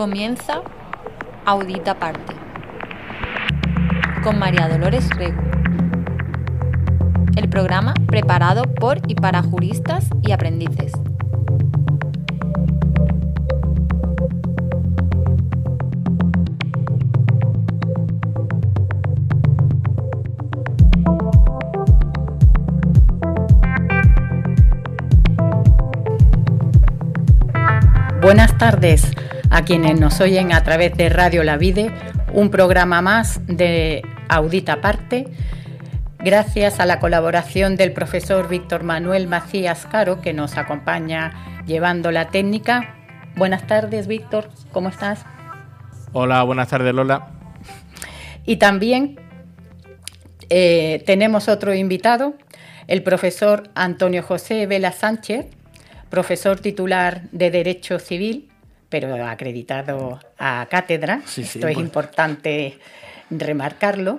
Comienza Audita Aparte con María Dolores Regu, el programa preparado por y para juristas y aprendices. Buenas tardes a quienes nos oyen a través de Radio La Vide, un programa más de Audita Aparte, gracias a la colaboración del profesor Víctor Manuel Macías Caro, que nos acompaña llevando la técnica. Buenas tardes, Víctor, ¿cómo estás? Hola, buenas tardes, Lola. Y también tenemos otro invitado, el profesor Antonio José Vela Sánchez, profesor titular de Derecho Civil, pero acreditado a cátedra. Sí, Esto es importante remarcarlo,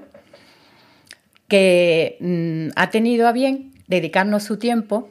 que ha tenido a bien dedicarnos su tiempo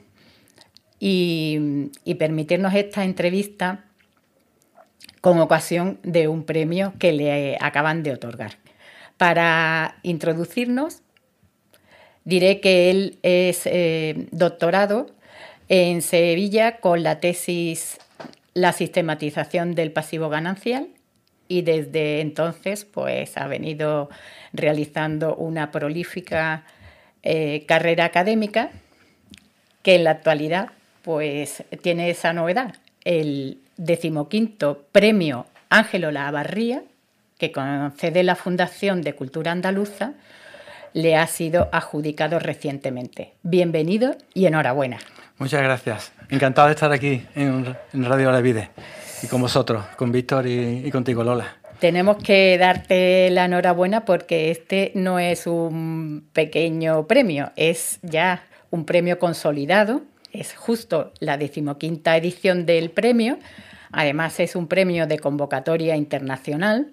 y permitirnos esta entrevista con ocasión de un premio que le acaban de otorgar. Para introducirnos, diré que él es doctorado en Sevilla con la tesis La sistematización del pasivo ganancial, y desde entonces pues ha venido realizando una prolífica carrera académica que en la actualidad pues tiene esa novedad, el 15º Premio Ángel Olavarría, que concede la Fundación de Cultura Andaluza, le ha sido adjudicado recientemente. Bienvenido y enhorabuena. Muchas gracias. Encantado de estar aquí en Radio La Vide y con vosotros, con Víctor y contigo, Lola. Tenemos que darte la enhorabuena porque este no es un pequeño premio, es ya un premio consolidado, es justo la 15ª edición del premio, además es un premio de convocatoria internacional,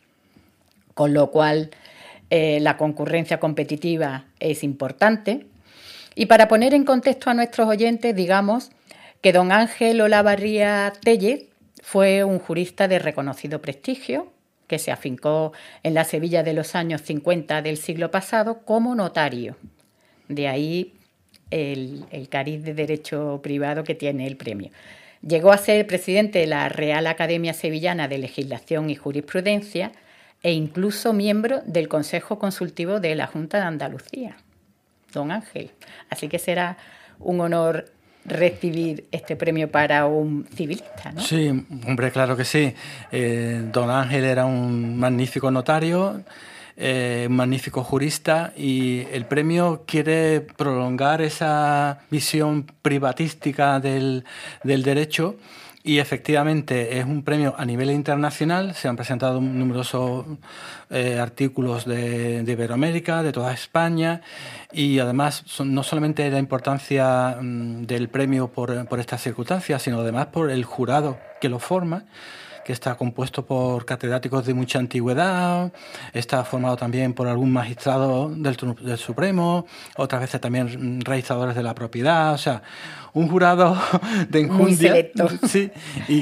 con lo cual la concurrencia competitiva es importante. Y para poner en contexto a nuestros oyentes, digamos que don Ángel Olavarría Tellez fue un jurista de reconocido prestigio que se afincó en la Sevilla de los años 50 del siglo pasado como notario. De ahí el cariz de derecho privado que tiene el premio. Llegó a ser presidente de la Real Academia Sevillana de Legislación y Jurisprudencia e incluso miembro del Consejo Consultivo de la Junta de Andalucía. Don Ángel. Así que será un honor recibir este premio para un civilista, ¿no? Sí, hombre, claro que sí. Don Ángel era un magnífico notario, un magnífico jurista, y el premio quiere prolongar esa visión privatística del derecho. Y efectivamente es un premio a nivel internacional. Se han presentado numerosos artículos de Iberoamérica, de toda España, y además no solamente la importancia del premio por estas circunstancias, sino además por el jurado que lo forma, que está compuesto por catedráticos de mucha antigüedad, está formado también por algún magistrado del Supremo, otras veces también registradores de la propiedad, o sea, un jurado de enjundia. Muy selecto. Sí,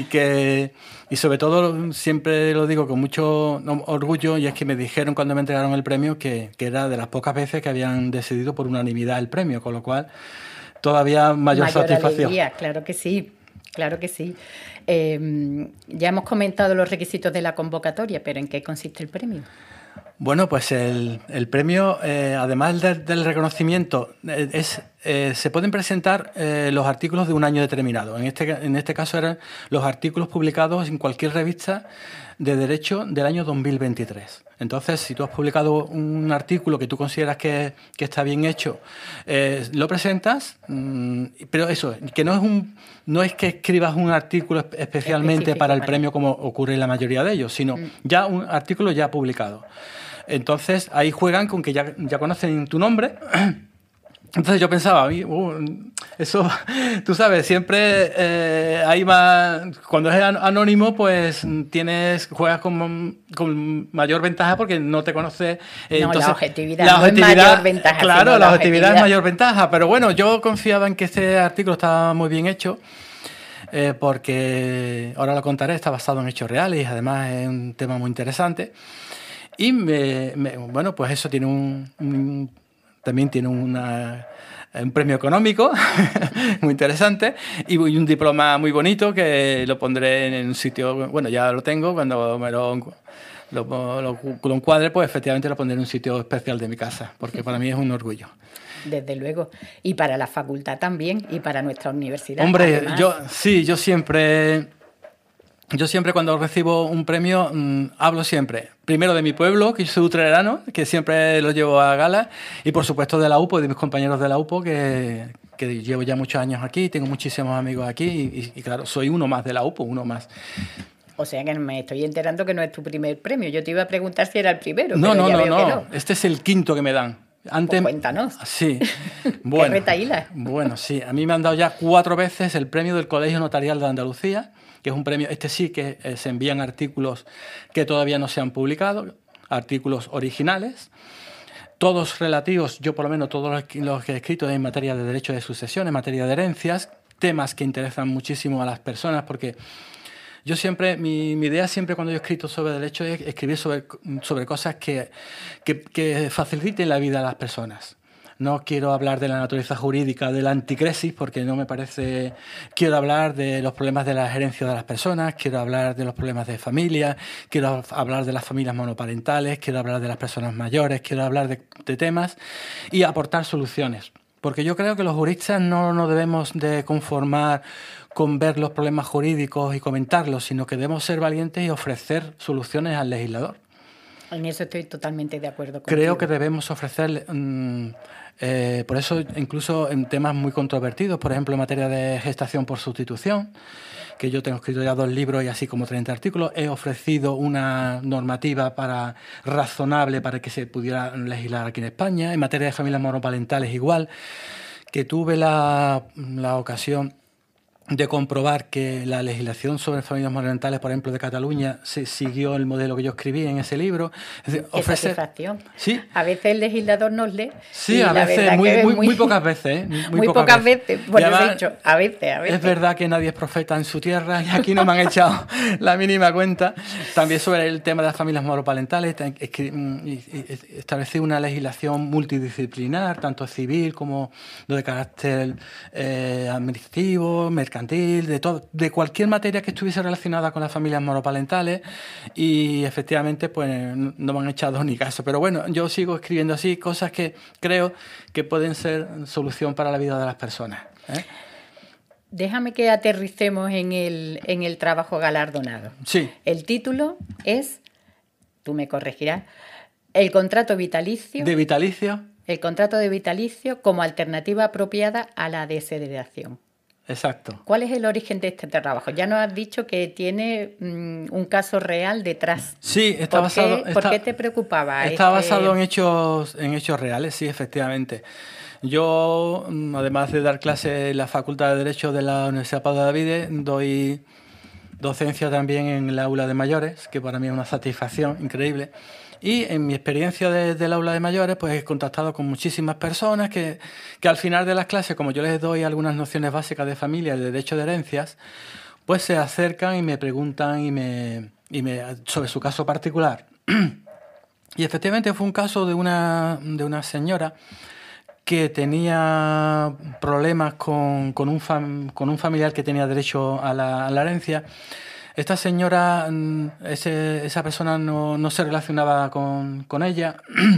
y sobre todo siempre lo digo con mucho orgullo, y es que me dijeron cuando me entregaron el premio que era de las pocas veces que habían decidido por unanimidad el premio, con lo cual todavía mayor satisfacción. Alegría, claro que sí. Claro que sí. Ya hemos comentado los requisitos de la convocatoria, pero ¿en qué consiste el premio? Bueno, pues el premio, además del reconocimiento, se pueden presentar los artículos de un año determinado. En este caso eran los artículos publicados en cualquier revista de derecho del año 2023. Entonces, si tú has publicado un artículo que tú consideras que está bien hecho, lo presentas, pero eso, que no es que escribas un artículo especialmente para el premio como ocurre en la mayoría de ellos, sino ya un artículo ya publicado. Entonces, ahí juegan con que ya conocen tu nombre. Entonces yo pensaba, eso, tú sabes, siempre hay más. Cuando es anónimo, pues juegas con mayor ventaja porque no te conoce. Entonces, la objetividad no es mayor ventaja. Claro, la objetividad es mayor ventaja. Pero bueno, yo confiaba en que este artículo estaba muy bien hecho. porque ahora lo contaré, está basado en hechos reales y además es un tema muy interesante. Y bueno, pues eso tiene también tiene un premio económico muy interesante y un diploma muy bonito que lo pondré en un sitio, bueno, ya lo tengo, cuando me lo encuadre, pues efectivamente lo pondré en un sitio especial de mi casa, porque para mí es un orgullo. Desde luego. Y para la facultad también, y para nuestra universidad. Hombre, además. yo siempre cuando recibo un premio hablo siempre, primero de mi pueblo, que yo soy utrerano, que siempre lo llevo a gala, y por supuesto de la UPO, de mis compañeros de la UPO, que llevo ya muchos años aquí, tengo muchísimos amigos aquí, y claro, soy uno más de la UPO, uno más. O sea que me estoy enterando que no es tu primer premio. Yo te iba a preguntar si era el primero. No, pero no, ya no, veo que no. este es el quinto que me dan. Antes, Pues cuéntanos. Sí. Bueno, ¿Qué retaíla? Bueno, sí. A mí me han dado ya 4 veces el premio del Colegio Notarial de Andalucía, que es un premio, sí que se envían artículos que todavía no se han publicado, artículos originales, todos relativos, yo por lo menos todos los que he escrito en materia de derecho de sucesión, en materia de herencias, temas que interesan muchísimo a las personas, porque yo siempre, mi idea siempre cuando yo he escrito sobre derecho es escribir sobre cosas que faciliten la vida a las personas. No quiero hablar de la naturaleza jurídica de la anticresis porque no me parece... Quiero hablar de los problemas de la gerencia de las personas, quiero hablar de los problemas de familia, quiero hablar de las familias monoparentales, quiero hablar de las personas mayores, quiero hablar de temas y aportar soluciones. Porque yo creo que los juristas no nos debemos de conformar con ver los problemas jurídicos y comentarlos, sino que debemos ser valientes y ofrecer soluciones al legislador. En eso estoy totalmente de acuerdo contigo. Creo que debemos ofrecer, por eso incluso en temas muy controvertidos, por ejemplo en materia de gestación por sustitución, que yo tengo escrito ya 2 libros y así como 30 artículos, he ofrecido una normativa razonable para que se pudiera legislar aquí en España. En materia de familias monoparentales igual, que tuve la ocasión de comprobar que la legislación sobre familias monoparentales, por ejemplo, de Cataluña, se siguió el modelo que yo escribí en ese libro. Es decir, Qué satisfacción. Sí. A veces el legislador nos lee. Sí, a veces, muy pocas veces. Muy pocas veces. Bueno, además, he dicho, a veces. Es verdad que nadie es profeta en su tierra y aquí no me han echado la mínima cuenta. También sobre el tema de las familias monoparentales, establecí una legislación multidisciplinar, tanto civil como de carácter administrativo, mercantil, de cualquier materia que estuviese relacionada con las familias monoparentales, y efectivamente pues no me han echado ni caso. Pero bueno, yo sigo escribiendo así cosas que creo que pueden ser solución para la vida de las personas. Déjame que aterricemos en el trabajo galardonado. Sí. El título es, tú me corregirás, el contrato vitalicio. ¿De vitalicio? El contrato de vitalicio como alternativa apropiada a la desheredación. Exacto. ¿Cuál es el origen de este trabajo? Ya nos has dicho que tiene un caso real detrás. Sí, está basado... ¿Por qué te preocupaba? Está basado en hechos reales, sí, efectivamente. Yo, además de dar clases en la Facultad de Derecho de la Universidad Pablo de Olavide, doy docencia también en el aula de mayores, que para mí es una satisfacción increíble. Y en mi experiencia del aula de mayores, pues he contactado con muchísimas personas que al final de las clases, como yo les doy algunas nociones básicas de familia y de derecho de herencias, pues se acercan y me preguntan sobre su caso particular. Y efectivamente fue un caso de una señora que tenía problemas con un familiar que tenía derecho a la herencia. Esta señora, esa persona no se relacionaba con ella,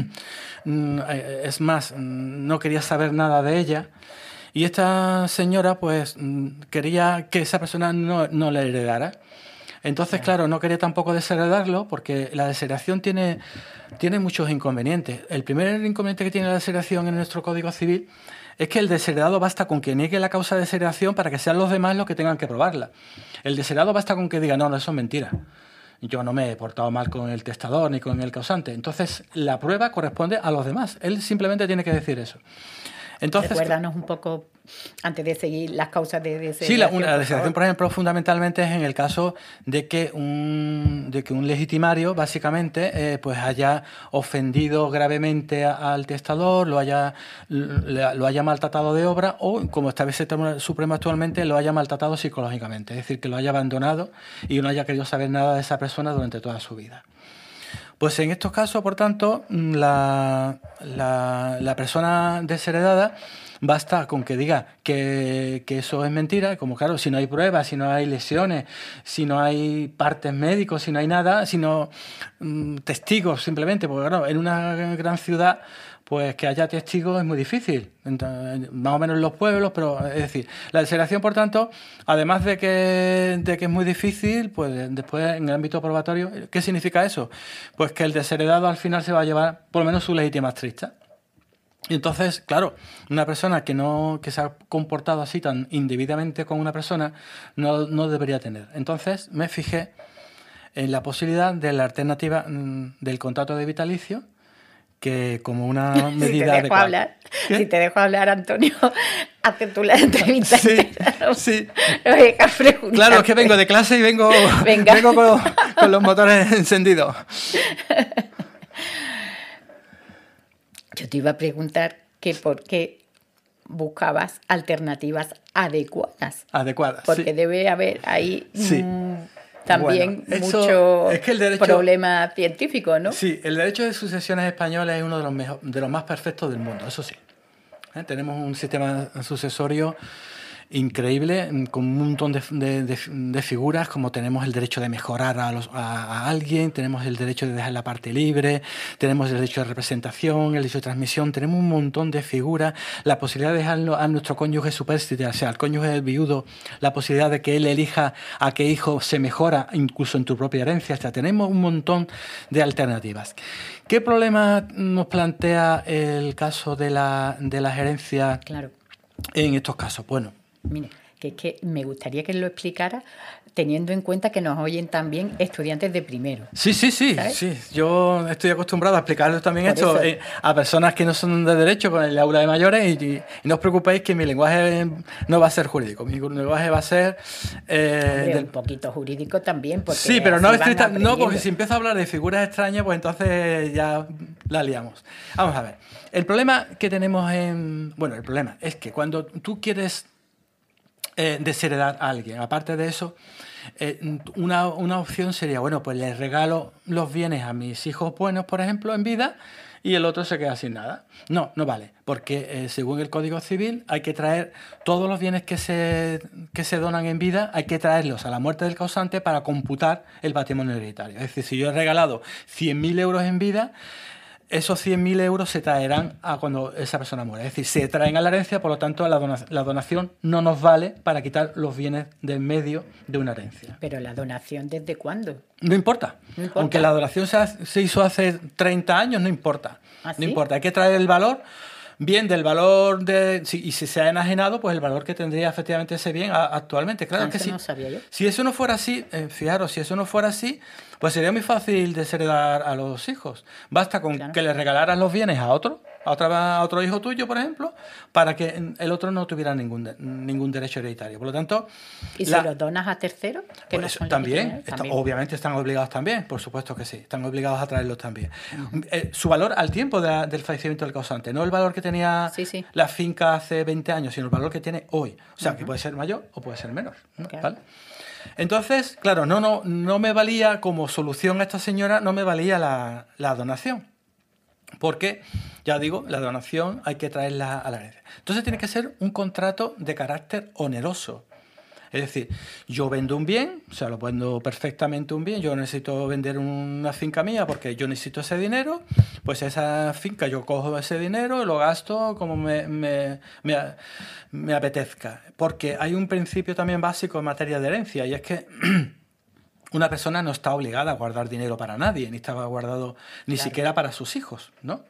es más, no quería saber nada de ella, y esta señora pues quería que esa persona no le heredara. Entonces, claro, no quería tampoco desheredarlo porque la desheredación tiene muchos inconvenientes. El primer inconveniente que tiene la desheredación en nuestro Código Civil es que el desheredado basta con que niegue la causa de desheredación para que sean los demás los que tengan que probarla. El desheredado basta con que diga, no, eso es mentira. Yo no me he portado mal con el testador ni con el causante. Entonces, la prueba corresponde a los demás. Él simplemente tiene que decir eso. Entonces, recuérdanos un poco, antes de seguir, las causas de desheredación. Sí, la desheredación, por ejemplo, fundamentalmente es en el caso de que un legitimario, básicamente, pues haya ofendido gravemente al testador, lo haya maltratado de obra o, como establece el Tribunal Supremo actualmente, lo haya maltratado psicológicamente, es decir, que lo haya abandonado y no haya querido saber nada de esa persona durante toda su vida. Pues en estos casos, por tanto, la persona desheredada basta con que diga que eso es mentira, como claro, si no hay pruebas, si no hay lesiones, si no hay partes médicos, si no hay nada, sino testigos simplemente, porque claro, en una gran ciudad pues que haya testigos es muy difícil, entonces, más o menos en los pueblos, pero es decir, la desheredación, por tanto, además de que es muy difícil, pues después en el ámbito probatorio, ¿qué significa eso? Pues que el desheredado al final se va a llevar por lo menos su legítima actriz. Y entonces, claro, una persona que se ha comportado así tan indebidamente con una persona no debería tener. Entonces me fijé en la posibilidad de la alternativa del contrato de vitalicio, que como una medida adecuada. Si te dejo hablar, Antonio, haces tú la entrevista. Sí. No me dejas preguntar. Claro, es que vengo de clase y vengo con los motores encendidos. Yo te iba a preguntar que por qué buscabas alternativas adecuadas. Porque sí. Debe haber ahí también bueno, mucho es que el derecho, problema científico, ¿no? Sí, el derecho de sucesiones españoles es uno de los más perfectos del mundo, eso sí. Tenemos un sistema sucesorio increíble, con un montón de figuras, como tenemos el derecho de mejorar a alguien, tenemos el derecho de dejar la parte libre, tenemos el derecho de representación, el derecho de transmisión, tenemos un montón de figuras, la posibilidad de dejarlo a nuestro cónyuge supérstite, o sea, al cónyuge viudo, la posibilidad de que él elija a qué hijo se mejora, incluso en tu propia herencia, o sea, tenemos un montón de alternativas. ¿Qué problema nos plantea el caso de la herencia en estos casos? Bueno, mire, que es que me gustaría que lo explicara teniendo en cuenta que nos oyen también estudiantes de primero. Sí. Yo estoy acostumbrado a explicarles también esto a personas que no son de derecho con el aula de mayores y no os preocupéis que mi lenguaje no va a ser jurídico, mi lenguaje va a ser... un poquito jurídico también. Porque sí, pero no, porque si empiezo a hablar de figuras extrañas, pues entonces ya la liamos. Vamos a ver, el problema que tenemos Bueno, el problema es que cuando tú quieres desheredar a alguien, aparte de eso, una opción sería, bueno, pues les regalo los bienes a mis hijos buenos, por ejemplo, en vida, y el otro se queda sin nada. No vale, porque según el Código Civil hay que traer todos los bienes que se donan en vida, hay que traerlos a la muerte del causante para computar el patrimonio hereditario. Es decir, si yo he regalado 100.000 euros en vida, esos 100.000 euros se traerán a cuando esa persona muere. Es decir, se traen a la herencia, por lo tanto, la donación no nos vale para quitar los bienes del medio de una herencia. ¿Pero la donación desde cuándo? No importa. Aunque la donación se hizo hace 30 años, no importa. ¿Ah, sí? No importa. Hay que traer el valor, bien del valor y si se ha enajenado, pues el valor que tendría efectivamente ese bien actualmente. Claro que sí. No sabía yo. Si eso no fuera así, fijaros, si eso no fuera así, pues sería muy fácil desheredar a los hijos. Basta con que le regalaras los bienes a otro hijo tuyo, por ejemplo, para que el otro no tuviera ningún derecho hereditario. Por lo tanto... ¿Y si los donas a terceros? Que pues no también. Obviamente están obligados también, por supuesto que sí. Están obligados a traerlos también. Su valor al tiempo del fallecimiento del causante, no el valor que tenía la finca hace 20 años, sino el valor que tiene hoy. O sea, que puede ser mayor o puede ser menor. ¿Vale? Entonces, claro, no me valía como solución a esta señora, no me valía la donación. Porque, ya digo, la donación hay que traerla a la herencia. Entonces tiene que ser un contrato de carácter oneroso. Es decir, yo vendo un bien, o sea, lo vendo perfectamente un bien, yo necesito vender una finca mía porque yo necesito ese dinero, pues esa finca yo cojo ese dinero y lo gasto como me apetezca. Porque hay un principio también básico en materia de herencia y es que una persona no está obligada a guardar dinero para nadie, ni está guardado ni siquiera para sus hijos, ¿no?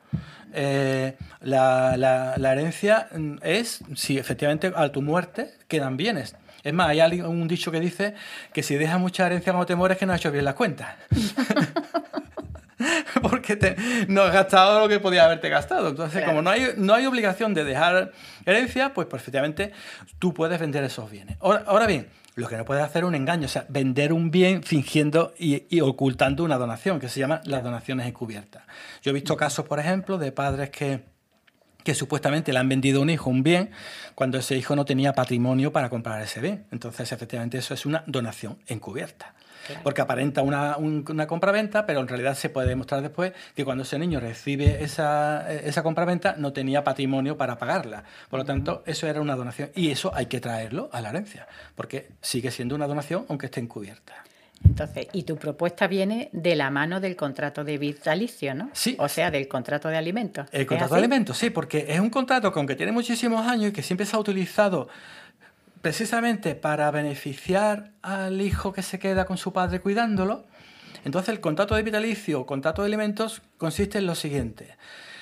La herencia es si efectivamente a tu muerte quedan bienes. Es más, hay un dicho que dice que si dejas mucha herencia cuando te mueres que no has hecho bien las cuentas. porque no has gastado lo que podías haberte gastado. Entonces, Claro. como no hay obligación de dejar herencia, pues perfectamente tú puedes vender esos bienes. Ahora bien, lo que no puedes hacer es un engaño, o sea, vender un bien fingiendo y ocultando una donación, que se llama las donaciones encubiertas. Yo he visto casos, por ejemplo, de padres que supuestamente le han vendido a un hijo un bien cuando ese hijo no tenía patrimonio para comprar ese bien. Entonces, efectivamente, eso es una donación encubierta. Claro. Porque aparenta una compraventa, pero en realidad se puede demostrar después que cuando ese niño recibe esa compraventa no tenía patrimonio para pagarla. Por lo tanto, eso era una donación. Y eso hay que traerlo a la herencia, porque sigue siendo una donación aunque esté encubierta. Entonces, y tu propuesta viene de la mano del contrato de vitalicio, ¿no? Sí. O sea, del contrato de alimentos. El ¿Es contrato de así? alimentos, sí, porque es un contrato que aunque tiene muchísimos años y que siempre se ha utilizado precisamente para beneficiar al hijo que se queda con su padre cuidándolo. Entonces el contrato de vitalicio o contrato de alimentos consiste en lo siguiente.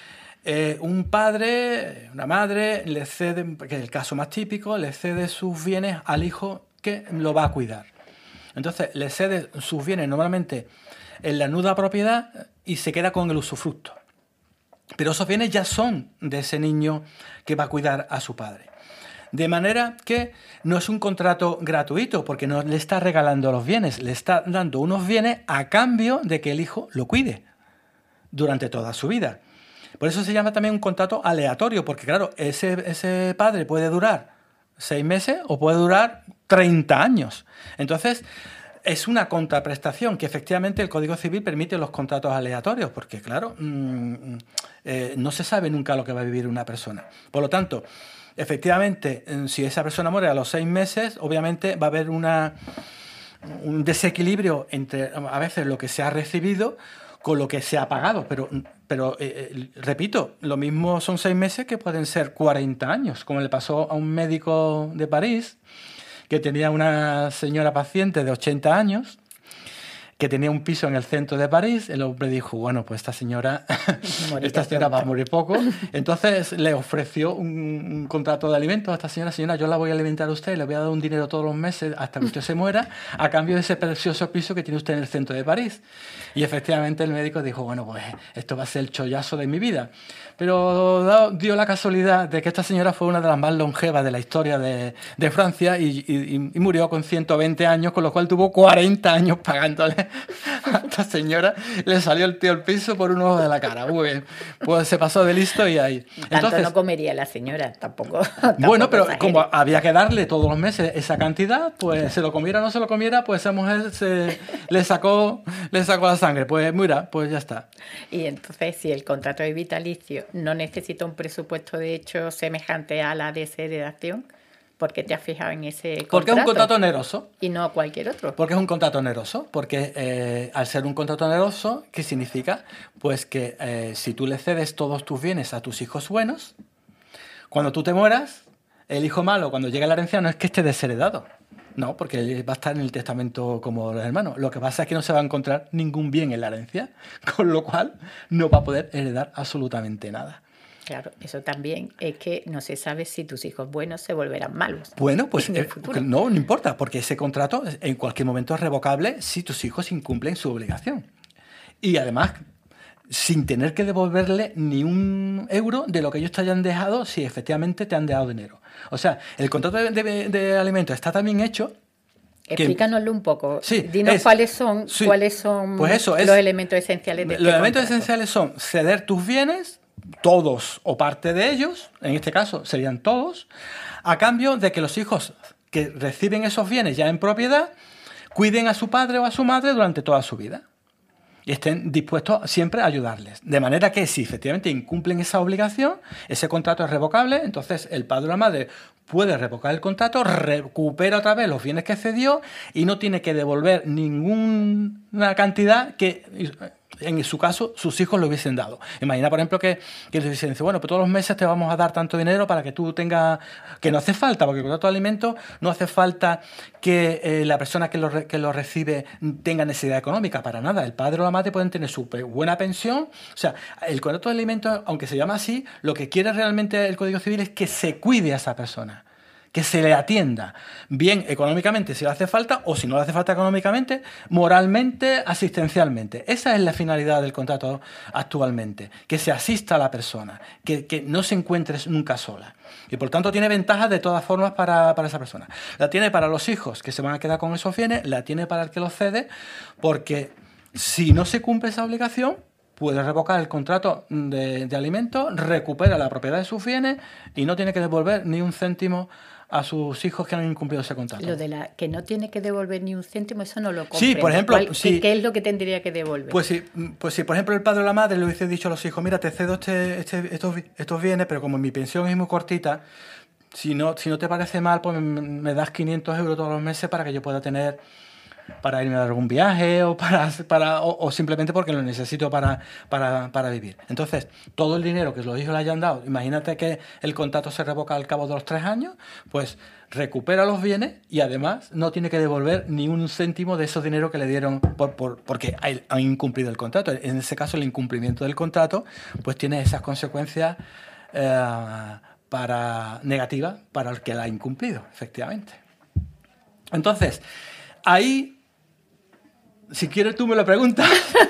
Un padre, una madre, le cede, que es el caso más típico, le cede sus bienes al hijo que lo va a cuidar. Entonces le cede sus bienes normalmente en la nuda propiedad y se queda con el usufructo. Pero esos bienes ya son de ese niño que va a cuidar a su padre. De manera que no es un contrato gratuito, porque no le está regalando los bienes, le está dando unos bienes a cambio de que el hijo lo cuide durante toda su vida. Por eso se llama también un contrato aleatorio, porque claro, ese padre puede durar 6 meses o puede durar 30 años. Entonces, es una contraprestación que efectivamente el Código Civil permite los contratos aleatorios, porque claro, no se sabe nunca lo que va a vivir una persona. Por lo tanto, efectivamente, si esa persona muere a los 6 meses, obviamente va a haber un desequilibrio entre a veces lo que se ha recibido con lo que se ha pagado. Pero repito, lo mismo son 6 meses que pueden ser 40 años, como le pasó a un médico de París que tenía una señora paciente de 80 años que tenía un piso en el centro de París. El hombre dijo, bueno, pues esta señora va a morir poco. Entonces le ofreció un contrato de alimentos a esta señora. Señora, yo la voy a alimentar a usted, le voy a dar un dinero todos los meses hasta que usted se muera, a cambio de ese precioso piso que tiene usted en el centro de París. Y efectivamente el médico dijo, bueno, pues esto va a ser el chollazo de mi vida. Pero dio la casualidad de que esta señora fue una de las más longevas de la historia de Francia y murió con 120 años, con lo cual tuvo 40 años pagándole a esta señora. Le salió el tío al piso por un ojo de la cara. Muy bien, pues se pasó de listo y ahí. Tanto no comería la señora, tampoco. Bueno, pero exagere. como había que darle todos los meses esa cantidad, pues se lo comiera o no se lo comiera, pues esa mujer le sacó la sangre. Pues mira, pues ya está. Y entonces, si el contrato de vitalicio no necesita un presupuesto de hecho semejante a la desheredación, ¿por qué te has fijado en ese contrato? Porque es un contrato oneroso. Y no cualquier otro. Porque es un contrato oneroso. Porque al ser un contrato oneroso, ¿qué significa? Pues que si tú le cedes todos tus bienes a tus hijos buenos, cuando tú te mueras, el hijo malo, cuando llegue a la herencia, no es que esté desheredado. No, porque él va a estar en el testamento como los hermanos. Lo que pasa es que no se va a encontrar ningún bien en la herencia, con lo cual no va a poder heredar absolutamente nada. Claro, eso también es que no se sabe si tus hijos buenos se volverán malos. Bueno, pues en el futuro. no importa, porque ese contrato en cualquier momento es revocable si tus hijos incumplen su obligación. Y además, sin tener que devolverle ni un euro de lo que ellos te hayan dejado si efectivamente te han dejado dinero. O sea, el contrato de alimentos está también hecho. Explícanoslo un poco. Sí, dinos cuáles son pues eso, los elementos esenciales de este Los elementos contrato. esenciales son ceder tus bienes, todos o parte de ellos, en este caso serían todos, a cambio de que los hijos que reciben esos bienes ya en propiedad cuiden a su padre o a su madre durante toda su vida. Y estén dispuestos siempre a ayudarles. De manera que si efectivamente incumplen esa obligación, ese contrato es revocable, entonces el padre o la madre puede revocar el contrato, recupera otra vez los bienes que cedió y no tiene que devolver ninguna cantidad que en su caso sus hijos le hubiesen dado. Imagina, por ejemplo, que les hubiesen dicho, bueno, pues todos los meses te vamos a dar tanto dinero para que tú tengas... Que no hace falta, porque el contrato de alimentos no hace falta que la persona que lo recibe tenga necesidad económica, para nada. El padre o la madre pueden tener su buena pensión. O sea, el contrato de alimentos, aunque se llama así, lo que quiere realmente el Código Civil es que se cuide a esa persona. que se le atienda, bien económicamente si le hace falta, o si no le hace falta económicamente, moralmente, asistencialmente. Esa es la finalidad del contrato actualmente, que se asista a la persona, que no se encuentre nunca sola. Y por tanto tiene ventajas de todas formas para esa persona. La tiene para los hijos que se van a quedar con esos bienes, la tiene para el que los cede, porque si no se cumple esa obligación, puede revocar el contrato de alimentos, recupera la propiedad de sus bienes y no tiene que devolver ni un céntimo a sus hijos que han incumplido ese contrato. Lo de que no tiene que devolver ni un céntimo, eso no lo comprendo. Sí, por ejemplo, ¿Qué es lo que tendría que devolver? Pues si, por ejemplo, el padre o la madre le hubiese dicho a los hijos, mira, te cedo estos bienes, pero como mi pensión es muy cortita, si no te parece mal, pues me das 500 euros todos los meses para que yo pueda tener, para irme a algún viaje o simplemente porque lo necesito para vivir. Entonces, todo el dinero que los hijos le hayan dado, imagínate que el contrato se revoca al cabo de los 3 años, pues recupera los bienes y además no tiene que devolver ni un céntimo de esos dinero que le dieron porque han incumplido el contrato. En ese caso, el incumplimiento del contrato pues tiene esas consecuencias negativas para el que la ha incumplido, efectivamente. Entonces, ahí, si quieres tú me lo preguntas.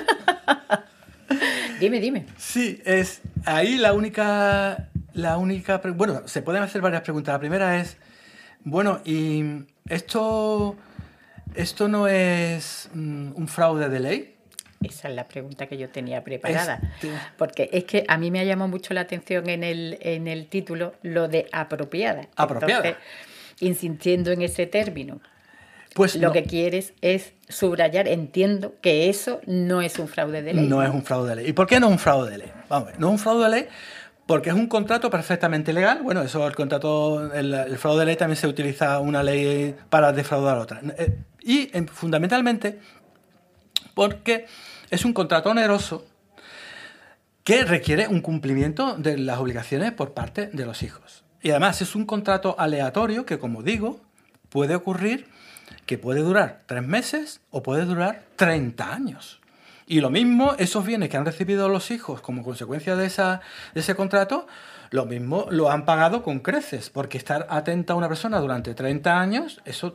Dime. Sí, es ahí la única... Bueno, se pueden hacer varias preguntas. La primera es, bueno, ¿y esto no es un fraude de ley? Esa es la pregunta que yo tenía preparada. Porque es que a mí me ha llamado mucho la atención en el título lo de apropiada. Apropiada. Entonces, insistiendo en ese término. Pues lo que quieres es subrayar, entiendo que eso no es un fraude de ley. No es un fraude de ley. ¿Y por qué no es un fraude de ley? Vamos a ver, no es un fraude de ley porque es un contrato perfectamente legal. Bueno, eso, el fraude de ley también se utiliza una ley para defraudar a otra. Fundamentalmente porque es un contrato oneroso que requiere un cumplimiento de las obligaciones por parte de los hijos. Y además es un contrato aleatorio que, como digo, puede ocurrir que puede durar 3 meses o puede durar 30 años. Y lo mismo, esos bienes que han recibido los hijos como consecuencia de ese contrato, lo mismo lo han pagado con creces, porque estar atenta a una persona durante 30 años, eso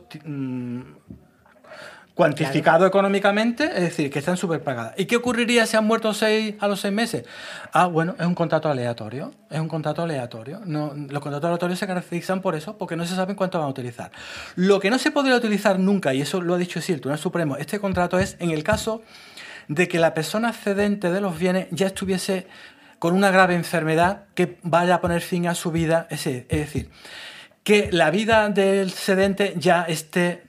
cuantificado claro. Económicamente, es decir, que están superpagadas. ¿Y qué ocurriría si han muerto a los 6 meses? Bueno, es un contrato aleatorio. Es un contrato aleatorio. No, los contratos aleatorios se caracterizan por eso, porque no se saben cuánto van a utilizar. Lo que no se podría utilizar nunca, y eso lo ha dicho el Tribunal Supremo, este contrato es en el caso de que la persona cedente de los bienes ya estuviese con una grave enfermedad que vaya a poner fin a su vida. Es decir, que la vida del cedente ya esté...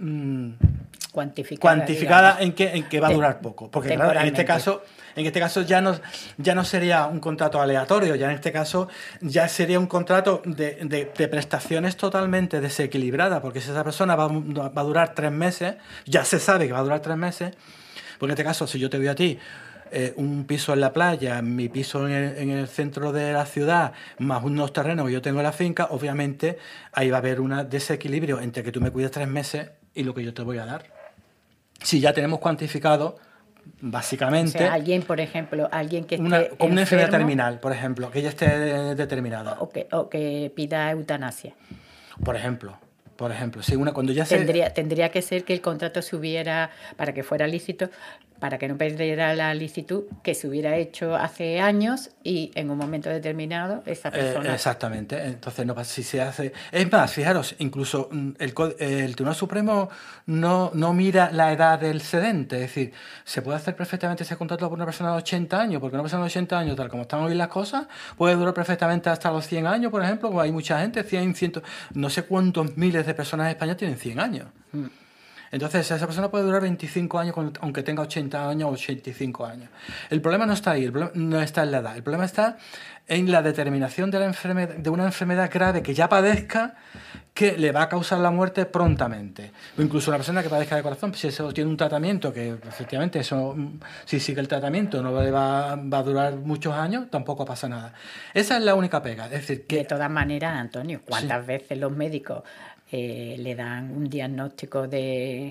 cuantificada en que va a durar poco, porque claro, en este caso ya no sería un contrato aleatorio, ya en este caso ya sería un contrato de prestaciones totalmente desequilibrada, porque si esa persona va a durar 3 meses, ya se sabe que va a durar 3 meses, porque en este caso si yo te doy a ti un piso en la playa, mi piso en el centro de la ciudad, más unos terrenos que yo tengo en la finca, obviamente ahí va a haber un desequilibrio entre que tú me cuides 3 meses y lo que yo te voy a dar. Si ya tenemos cuantificado, básicamente... O sea, alguien, por ejemplo, alguien que esté con una enfermedad terminal, por ejemplo, que ya esté determinada. O que pida eutanasia. Por ejemplo, sí, cuando ya tendría que ser que el contrato se hubiera, para que fuera lícito, para que no perdiera la licitud, que se hubiera hecho hace años y en un momento determinado esa persona... exactamente. Entonces, no, si se hace... Es más, fijaros, incluso el Tribunal Supremo no mira la edad del cedente. Es decir, se puede hacer perfectamente ese contrato por una persona de 80 años, porque una persona de 80 años, tal como están hoy las cosas, puede durar perfectamente hasta los 100 años, por ejemplo, porque hay mucha gente, 100, no sé cuántos miles de personas en España tienen 100 años. Entonces, esa persona puede durar 25 años aunque tenga 80 años o 85 años. El problema no está ahí, el problema no está en la edad. El problema está en la determinación de una enfermedad grave que ya padezca, que le va a causar la muerte prontamente. O incluso una persona que padezca de corazón, si eso tiene un tratamiento que efectivamente eso, si sigue el tratamiento no va a durar muchos años, tampoco pasa nada. Esa es la única pega. Es decir, que... De todas maneras, Antonio, ¿cuántas veces los médicos le dan un diagnóstico de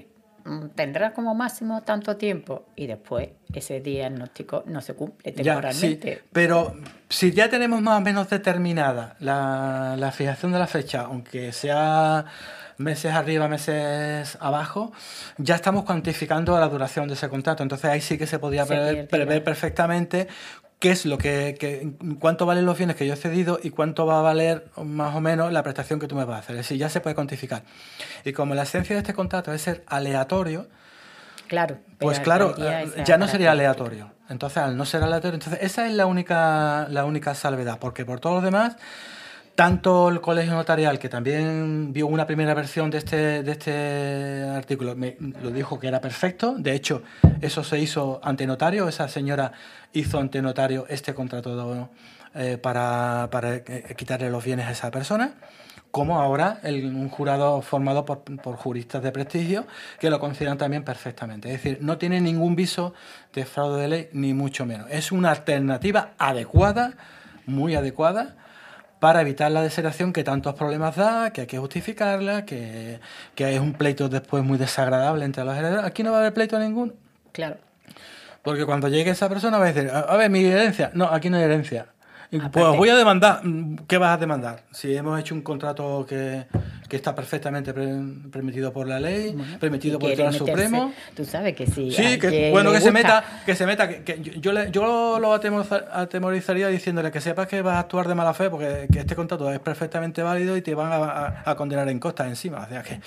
tendrá como máximo tanto tiempo y después ese diagnóstico no se cumple temporalmente. Sí, pero si ya tenemos más o menos determinada la fijación de la fecha, aunque sea meses arriba, meses abajo, ya estamos cuantificando la duración de ese contrato. Entonces ahí sí que se podía prever perfectamente qué es lo cuánto valen los bienes que yo he cedido y cuánto va a valer más o menos la prestación que tú me vas a hacer. Es decir, ya se puede cuantificar. Y como la esencia de este contrato es ser aleatorio, claro, pues claro, ya no sería aleatorio. Entonces, al no ser aleatorio, entonces esa es la única salvedad, porque por todos los demás, tanto el Colegio Notarial, que también vio una primera versión de este artículo, lo dijo que era perfecto. De hecho, eso se hizo ante notario. Esa señora hizo ante notario este contrato para quitarle los bienes a esa persona. Como ahora un jurado formado por juristas de prestigio que lo consideran también perfectamente. Es decir, no tiene ningún viso de fraude de ley, ni mucho menos. Es una alternativa adecuada, muy adecuada, para evitar la desheredación que tantos problemas da, que hay que justificarla, que es un pleito después muy desagradable entre los herederos. Aquí no va a haber pleito ninguno. Claro. Porque cuando llegue esa persona va a decir, a ver, mi herencia. No, aquí no hay herencia. Aparte, pues voy a demandar. ¿Qué vas a demandar? Si hemos hecho un contrato que está perfectamente permitido por la ley, permitido por el Tribunal Supremo. Tú sabes que sí. Sí, que se meta. Yo lo atemorizaría diciéndole que sepas que vas a actuar de mala fe porque que este contrato es perfectamente válido y te van a condenar en costas encima. O sea que...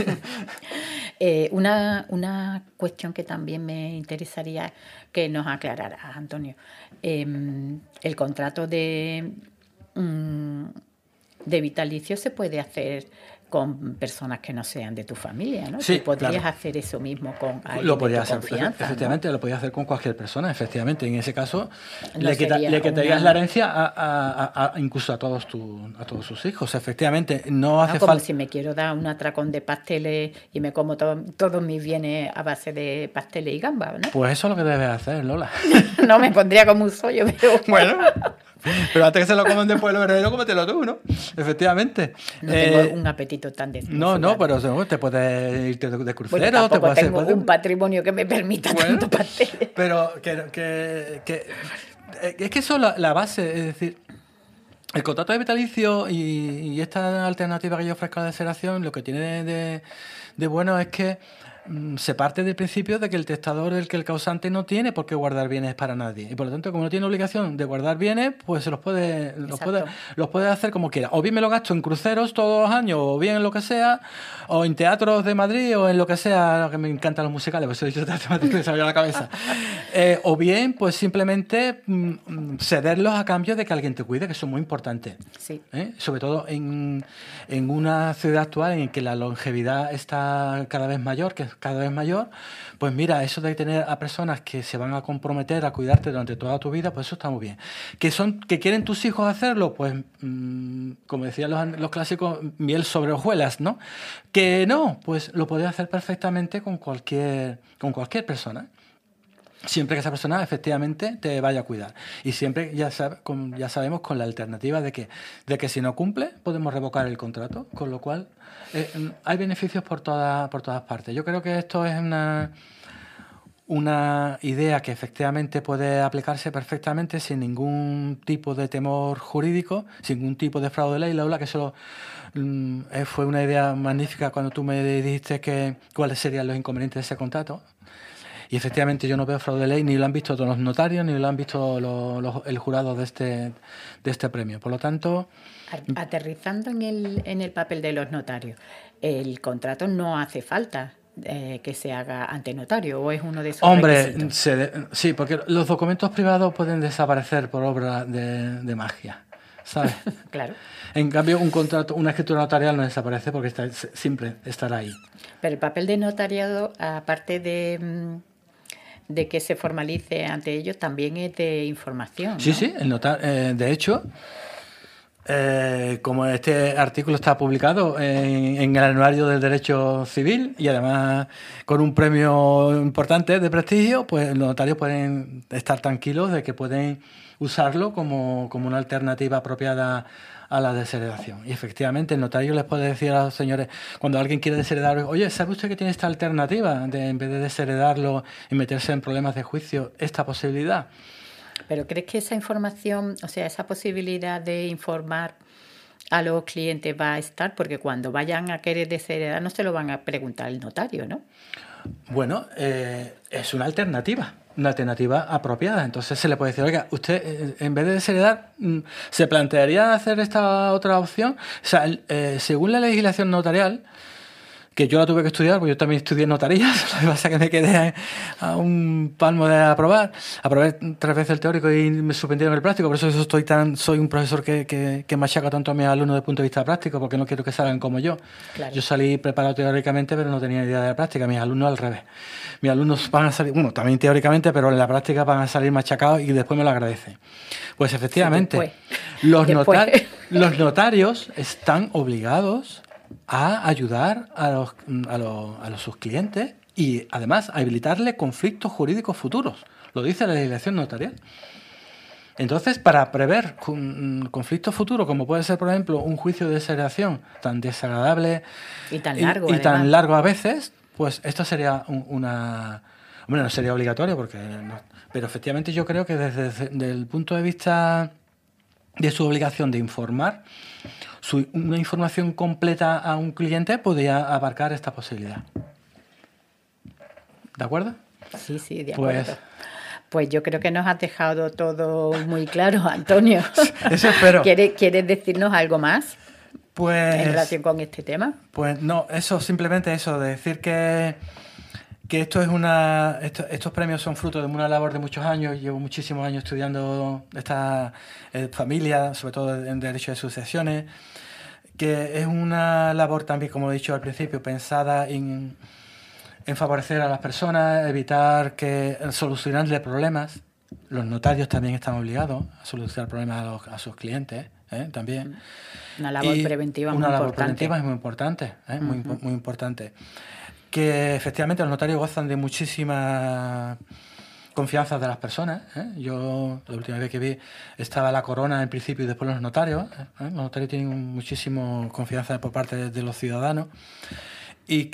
Una cuestión que también me interesaría que nos aclararas, Antonio. El contrato de vitalicio se puede hacer con personas que no sean de tu familia, ¿no? Sí, tú podrías claro. hacer eso mismo con alguien Lo podría de tu hacer, confianza, efectivamente, ¿no? lo podía hacer con cualquier persona, efectivamente. En ese caso, No le sería quitarías la herencia incluso a todos sus hijos. Efectivamente, no hace como falta... si me quiero dar un atracón de pasteles y me como todos mis bienes a base de pasteles y gambas, ¿no? Pues eso es lo que debes hacer, Lola. No me pondría como un sollo, pero... Bueno, pero antes que se lo coman después los herederos, cómetelo tú, ¿no? Efectivamente. No tengo un apetito tan desmesurado. No, pero te puedes irte de crucero. Bueno, tampoco te puedes tengo un patrimonio que me permita tanto pastel. Pero es que eso es la base, es decir... El contrato de vitalicio y esta alternativa que yo ofrezco a la desheredación, lo que tiene de bueno es que se parte del principio de que el testador, el causante, no tiene por qué guardar bienes para nadie. Y por lo tanto, como no tiene obligación de guardar bienes, pues se los puede hacer como quiera. O bien me lo gasto en cruceros todos los años, o bien en lo que sea, o en teatros de Madrid, o en lo que sea, que me encantan los musicales, por eso he dicho teatro de Madrid, me salió a la cabeza. O bien, pues simplemente cederlos a cambio de que alguien te cuide, que eso es muy importante. Sí. Sobre todo en una ciudad actual en que la longevidad está cada vez mayor, pues mira, eso de tener a personas que se van a comprometer a cuidarte durante toda tu vida, pues eso está muy bien. ¿Que quieren tus hijos hacerlo? Pues, como decían los clásicos, miel sobre hojuelas, ¿no? Que no, pues lo puedes hacer perfectamente con cualquier persona. Siempre que esa persona efectivamente te vaya a cuidar. Y siempre, ya sabemos, con la alternativa de que si no cumple, podemos revocar el contrato, con lo cual hay beneficios por todas partes. Yo creo que esto es una idea que efectivamente puede aplicarse perfectamente sin ningún tipo de temor jurídico, sin ningún tipo de fraude de ley. Laura, que eso fue una idea magnífica cuando tú me dijiste cuáles serían los inconvenientes de ese contrato. Y efectivamente yo no veo fraude de ley, ni lo han visto todos los notarios, ni lo han visto el jurado de este premio. Por lo tanto... Aterrizando en el papel de los notarios, el contrato no hace falta que se haga ante notario, ¿o es uno de esos requisitos? Sí, porque los documentos privados pueden desaparecer por obra de magia, ¿sabes? Claro. En cambio, una escritura notarial no desaparece porque siempre estará ahí. Pero el papel de notariado, aparte de que se formalice ante ellos, también es de información, ¿no? Sí, de hecho, Como este artículo está publicado en el Anuario del Derecho Civil y además con un premio importante de prestigio, pues los notarios pueden estar tranquilos de que pueden usarlo como una alternativa apropiada a la desheredación. Y efectivamente el notario les puede decir a los señores, cuando alguien quiere desheredar, oye, ¿sabe usted que tiene esta alternativa de en vez de desheredarlo y meterse en problemas de juicio, esta posibilidad? ¿Pero crees que esa información, o sea, esa posibilidad de informar a los clientes va a estar? Porque cuando vayan a querer desheredar no se lo van a preguntar al notario, ¿no? Bueno, es una alternativa apropiada. Entonces se le puede decir, oiga, usted en vez de desheredar, ¿se plantearía hacer esta otra opción? O sea, según la legislación notarial, que yo la tuve que estudiar, porque yo también estudié notarías, lo que pasa es que me quedé a un palmo de aprobar. Aprobé 3 veces el teórico y me suspendieron el práctico, por eso soy un profesor que machaca tanto a mis alumnos desde el punto de vista práctico, porque no quiero que salgan como yo. Claro. Yo salí preparado teóricamente, pero no tenía idea de la práctica, mis alumnos al revés. Mis alumnos van a salir, bueno, también teóricamente, pero en la práctica van a salir machacados y después me lo agradecen. Pues efectivamente, sí, los notarios están obligados a ayudar a sus clientes y además a habilitarle conflictos jurídicos futuros. Lo dice la legislación notarial. Entonces, para prever conflictos futuros, como puede ser, por ejemplo, un juicio de desheredación tan desagradable y tan largo, y tan largo a veces, pues esto sería una... Hombre, no sería obligatorio, pero efectivamente yo creo que desde el punto de vista de su obligación de informar, una información completa a un cliente podría abarcar esta posibilidad. ¿De acuerdo? Sí, de acuerdo. Pues yo creo que nos has dejado todo muy claro, Antonio. Eso espero. ¿Quieres decirnos algo más en relación con este tema? Pues no, simplemente eso, de decir que esto es estos premios son fruto de una labor de muchos años. Llevo muchísimos años estudiando esta familia, sobre todo en derecho de sucesiones, que es una labor también, como he dicho al principio, pensada en favorecer a las personas, evitar solucionarle problemas. Los notarios también están obligados a solucionar problemas a sus clientes, también. Una labor preventiva muy importante. Una labor preventiva es muy importante, muy importante. Que efectivamente los notarios gozan de muchísima confianza de las personas. Yo, la última vez que vi, estaba la corona en principio y después los notarios. Los notarios tienen muchísima confianza por parte de los ciudadanos. Y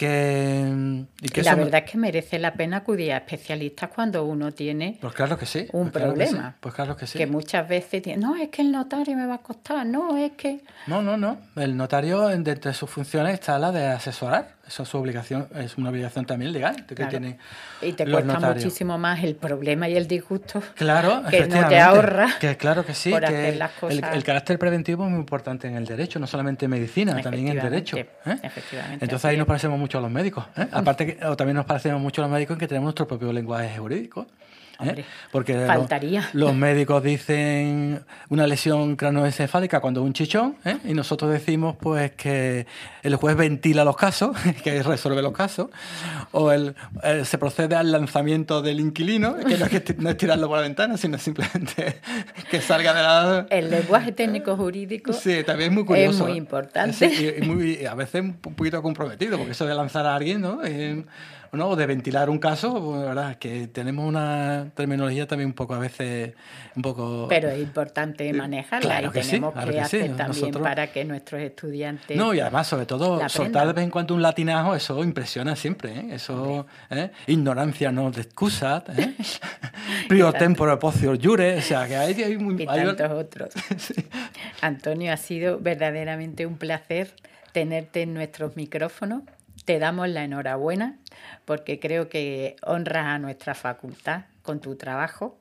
la verdad es que merece la pena acudir a especialistas cuando uno tiene pues claro que sí, un problema. Pues claro que sí. Que muchas veces no, es que el notario me va a costar, no, es que... No. El notario, entre sus funciones, está la de asesorar. Esa es su obligación, es una obligación también legal que tienen. Y te cuesta muchísimo más el problema y el disgusto que no te ahorra. Que claro que sí, por que hacer las cosas. El carácter preventivo es muy importante en el derecho, no solamente en medicina, también en derecho. Efectivamente. Entonces ahí nos parecemos mucho a los médicos. Aparte o también nos parecemos mucho a los médicos en que tenemos nuestro propio lenguaje jurídico. Porque faltaría. Los médicos dicen una lesión cranoencefálica cuando es un chichón, y nosotros decimos pues que el juez ventila los casos, que resuelve los casos, o se procede al lanzamiento del inquilino, que no es tirarlo por la ventana, sino simplemente que salga de la... El lenguaje técnico jurídico sí, también es muy curioso. Es muy importante. Sí, y a veces un poquito comprometido, porque eso de lanzar a alguien, ¿no? O de ventilar un caso, pues, la verdad, que tenemos una terminología también un poco a veces, Pero es importante manejarla, claro y tenemos que hacer también nosotros... para que nuestros estudiantes... No, y además, sobre todo, soltar de vez en cuando un latinajo, eso impresiona siempre, Eso, ignorancia no te excusa, prior tempore potior jure, o sea, que hay y tantos otros. Sí. Antonio, ha sido verdaderamente un placer tenerte en nuestros micrófonos. Te damos la enhorabuena porque creo que honras a nuestra facultad con tu trabajo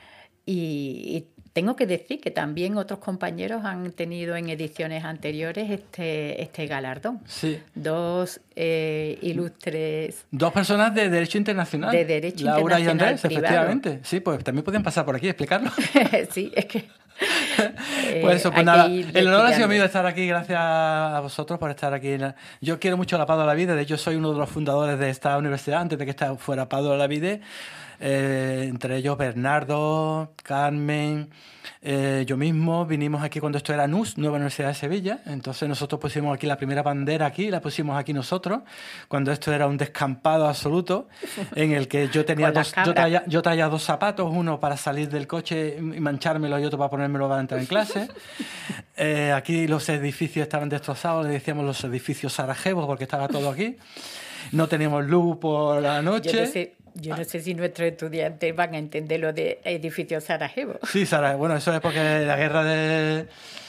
y tengo que decir que también otros compañeros han tenido en ediciones anteriores este galardón. Sí. 2 ilustres... 2 personas de Derecho Internacional. De Derecho Laura Internacional y Andrés, privado. efectivamente. Sí, pues también pueden pasar por aquí y explicarlo. Sí, es que Pues eso, pues nada, el honor ha sido mío de estar aquí, gracias a vosotros por estar aquí. Yo quiero mucho la Padua de la Vida, de hecho soy uno de los fundadores de esta universidad, antes de que esta fuera Padua de la Vida, entre ellos Bernardo, Carmen, yo mismo vinimos aquí cuando esto era NUS, Nueva Universidad de Sevilla, entonces nosotros pusimos aquí la primera bandera aquí, la pusimos aquí nosotros, cuando esto era un descampado absoluto, en el que yo tenía yo traía dos zapatos, uno para salir del coche y manchármelo y otro para ponérmelo para entrar en clase. Aquí los edificios estaban destrozados, le decíamos los edificios Sarajevo porque estaba todo aquí. No teníamos luz por la noche. Yo no sé si nuestros estudiantes van a entender lo de edificios Sarajevo. Sí, Sarajevo. Bueno, eso es porque la guerra de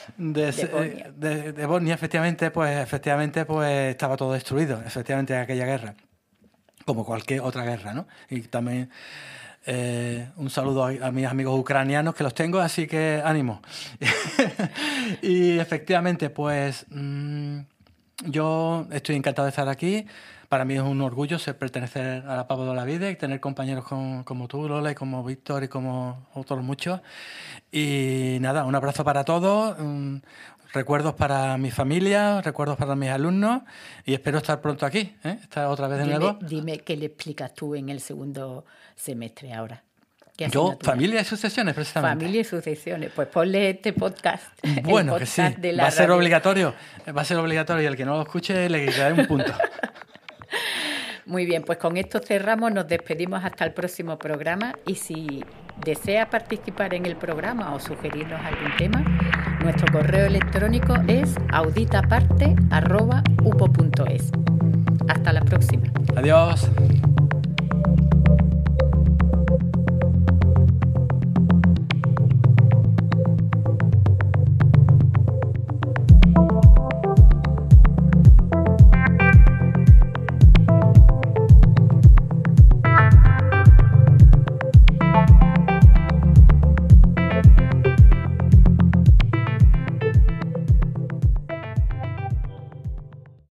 Bosnia, efectivamente, pues estaba todo destruido, efectivamente, aquella guerra, como cualquier otra guerra, ¿no? Y también un saludo a mis amigos ucranianos que los tengo, así que ánimo. Y efectivamente, pues yo estoy encantado de estar aquí. Para mí es un orgullo pertenecer a la Padua de la Vida y tener compañeros como tú, Lola, y como Víctor y como otros muchos. Y nada, un abrazo para todos, recuerdos para mi familia, recuerdos para mis alumnos y espero estar pronto aquí, estar otra vez de nuevo. Dime qué le explicas tú en el segundo semestre ahora. Yo, familia y sucesiones, precisamente. Familia y sucesiones. Pues ponle este podcast. Bueno, que sí, va a ser obligatorio. Va a ser obligatorio y el que no lo escuche le quitaré un punto. Muy bien, pues con esto cerramos, nos despedimos hasta el próximo programa y si desea participar en el programa o sugerirnos algún tema, nuestro correo electrónico es auditaparte@upo.es. Hasta la próxima. Adiós.